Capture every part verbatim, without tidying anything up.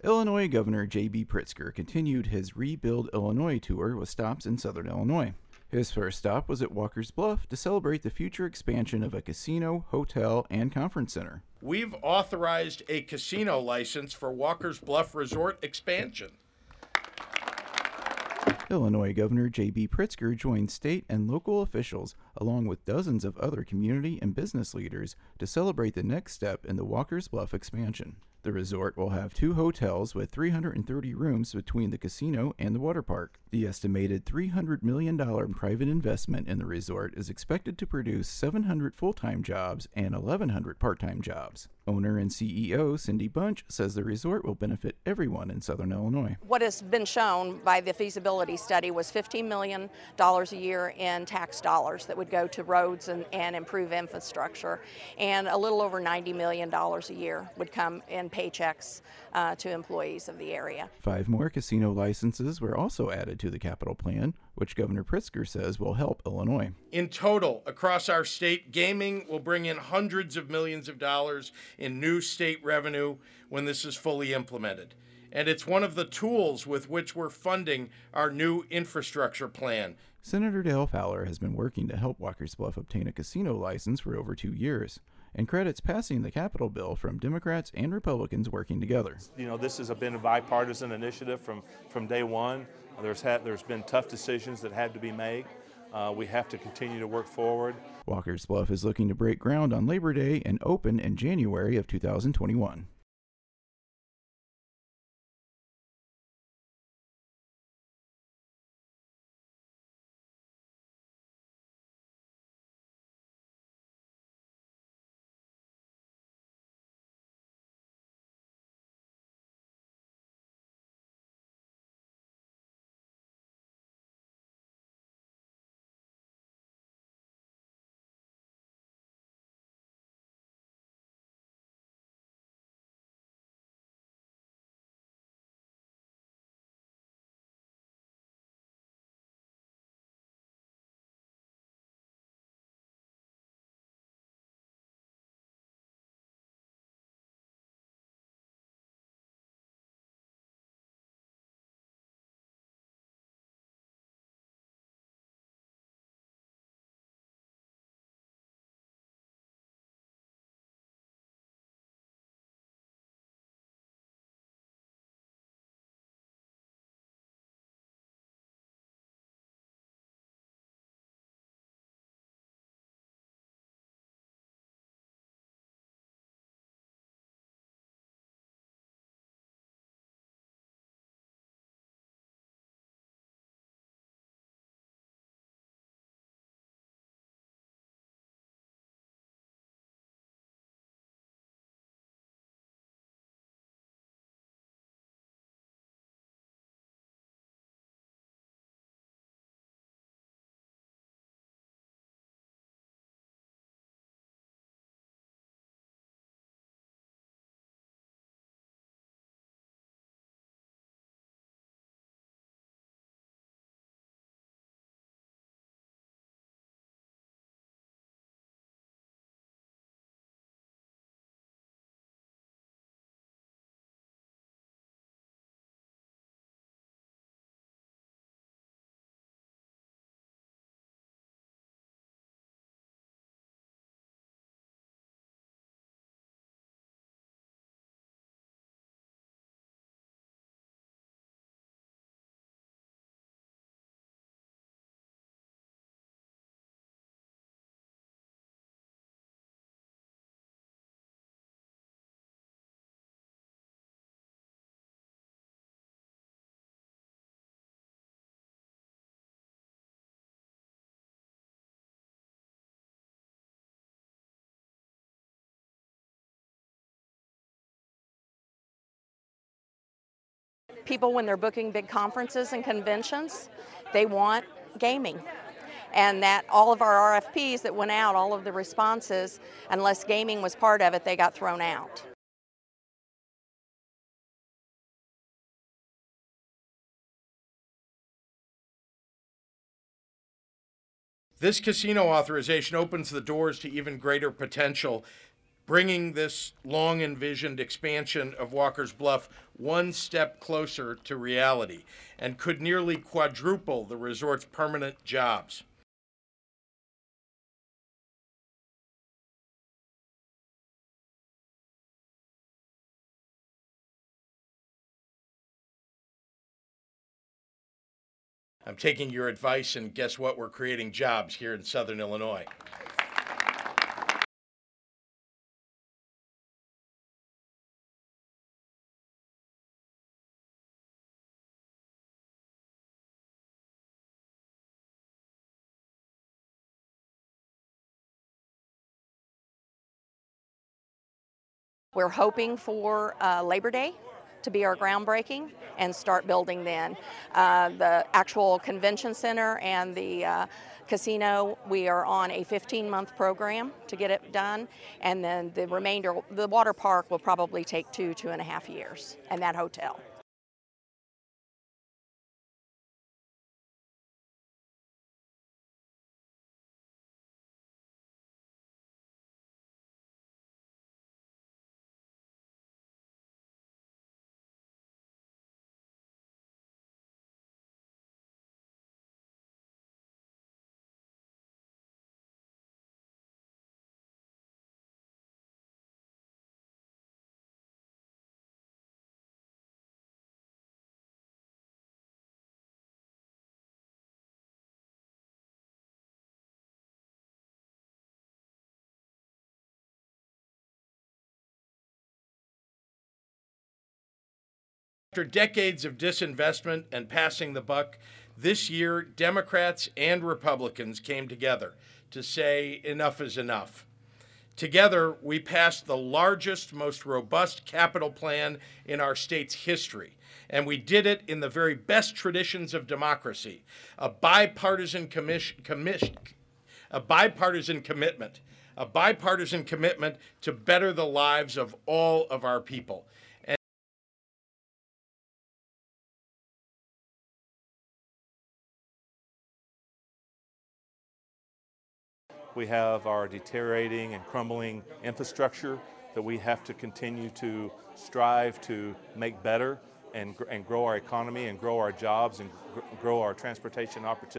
Illinois Governor J B Pritzker continued his Rebuild Illinois tour with stops in southern Illinois. His first stop was at Walker's Bluff to celebrate the future expansion of a casino, hotel, and conference center. We've authorized a casino license for Walker's Bluff Resort expansion. Illinois Governor J B Pritzker joined state and local officials, along with dozens of other community and business leaders, to celebrate the next step in the Walker's Bluff expansion. The resort will have two hotels with three hundred thirty rooms between the casino and the water park. The estimated three hundred million dollars private investment in the resort is expected to produce seven hundred full-time jobs and eleven hundred part-time jobs. Owner and C E O Cindy Bunch says the resort will benefit everyone in southern Illinois. What has been shown by the feasibility study was fifteen million dollars a year in tax dollars that would go to roads and, and improve infrastructure, and a little over ninety million dollars a year would come in paychecks uh, to employees of the area. Five more casino licenses were also added to the capital plan, which Governor Pritzker says will help Illinois. In total, across our state, gaming will bring in hundreds of millions of dollars in new state revenue when this is fully implemented. And it's one of the tools with which we're funding our new infrastructure plan. Senator Dale Fowler has been working to help Walker's Bluff obtain a casino license for over two years, and credits passing the capital bill from Democrats and Republicans working together. You know, this has been a bipartisan initiative from, from day one. There's, had, there's been tough decisions that had to be made. Uh, we have to continue to work forward. Walker's Bluff is looking to break ground on Labor Day and open in January of two thousand twenty-one. People, when they're booking big conferences and conventions, they want gaming. And that all of our R F Ps that went out, all of the responses, unless gaming was part of it, they got thrown out. This casino authorization opens the doors to even greater potential bringing this long envisioned expansion of Walker's Bluff one step closer to reality, and could nearly quadruple the resort's permanent jobs. I'm taking your advice, and guess what? We're creating jobs here in Southern Illinois. We're hoping for uh, Labor Day to be our groundbreaking and start building then. Uh, the actual convention center and the uh, casino, we are on a fifteen month program to get it done, and then the remainder, the water park will probably take two, two and a half years, and that hotel. After decades of disinvestment and passing the buck, this year Democrats and Republicans came together to say enough is enough. Together, we passed the largest, most robust capital plan in our state's history, and we did it in the very best traditions of democracy, a bipartisan commission, commission, a bipartisan commitment, a bipartisan commitment to better the lives of all of our people. We have our deteriorating and crumbling infrastructure that we have to continue to strive to make better and, and grow our economy and grow our jobs and gr- grow our transportation opportunities.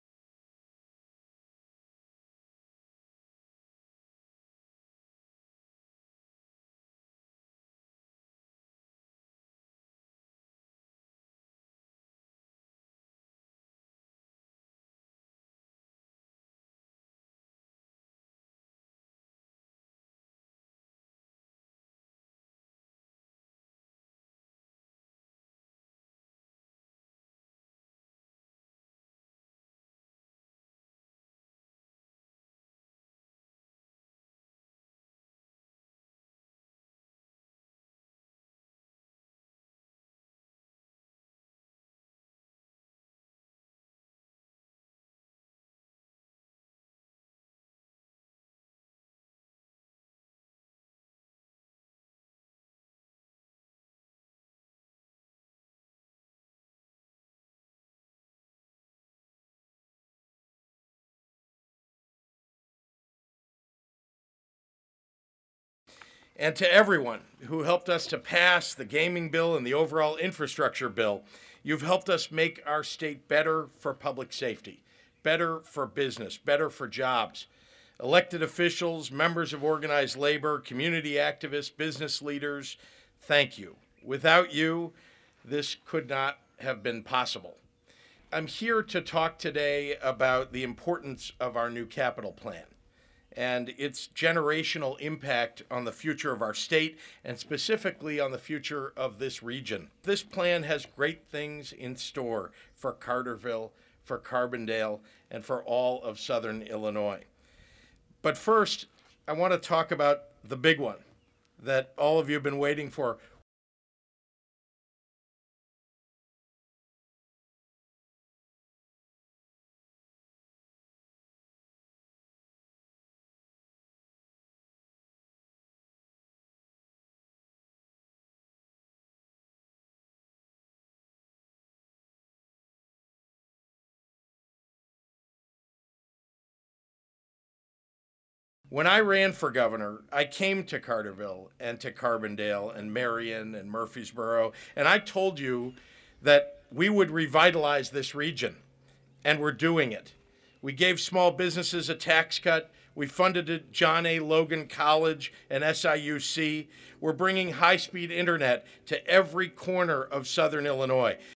And to everyone who helped us to pass the gaming bill and the overall infrastructure bill, you've helped us make our state better for public safety, better for business, better for jobs. Elected officials, members of organized labor, community activists, business leaders, thank you. Without you, this could not have been possible. I'm here to talk today about the importance of our new capital plan and its generational impact on the future of our state and specifically on the future of this region. This plan has great things in store for Carterville, for Carbondale, and for all of Southern Illinois. But first, I want to talk about the big one that all of you have been waiting for. When I ran for governor, I came to Carterville and to Carbondale and Marion and Murfreesboro, and I told you that we would revitalize this region, and we're doing it. We gave small businesses a tax cut. We funded John A. Logan College and S I U C. We're bringing high-speed internet to every corner of southern Illinois.